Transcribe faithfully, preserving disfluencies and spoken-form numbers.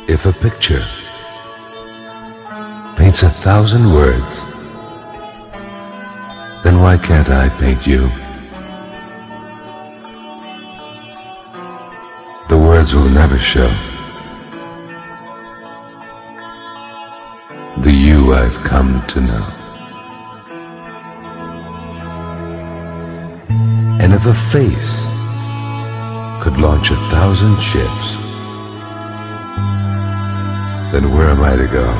If a picture paints a thousand words, then why can't I paint you? The words will never show the you I've come to know. And if a face could launch a thousand ships, then where am I to go?